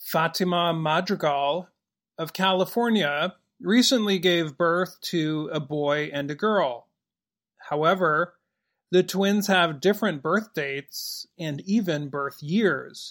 Fatima Madrigal of California recently gave birth to a boy and a girl. However, the twins have different birth dates and even birth years.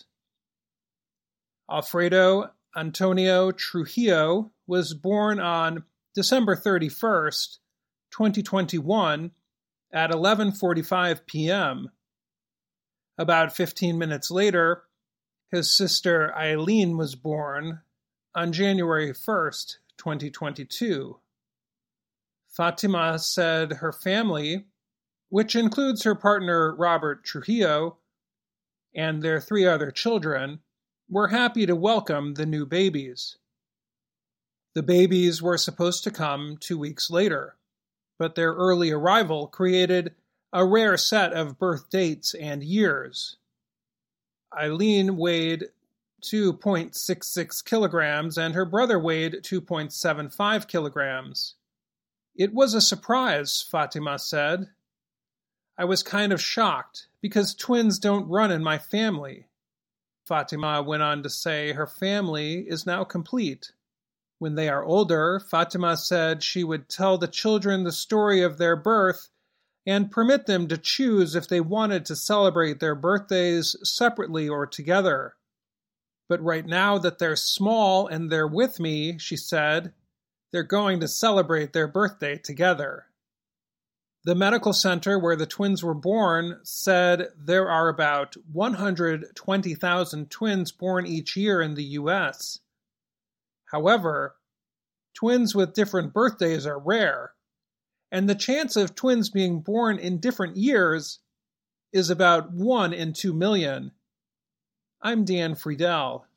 Alfredo Antonio Trujillo was born on December 31st, 2021 at 11:45 p.m. About 15 minutes later, his sister Eileen was born on January 1st, 2022. Fatima said her family, which includes her partner Robert Trujillo and their 3 other children, were happy to welcome the new babies. The babies were supposed to come 2 weeks later, but their early arrival created a rare set of birth dates and years. Eileen weighed 2.66 kilograms and her brother weighed 2.75 kilograms. It was a surprise, Fatima said. I was kind of shocked because twins don't run in my family. Fatima went on to say her family is now complete. When they are older, Fatima said she would tell the children the story of their birth and permit them to choose if they wanted to celebrate their birthdays separately or together. But right now that they're small and they're with me, she said, they're going to celebrate their birthday together. The medical center where the twins were born said there are about 120,000 twins born each year in the U.S. However, twins with different birthdays are rare, and the chance of twins being born in different years is about 1 in 2 million. I'm Dan Friedel.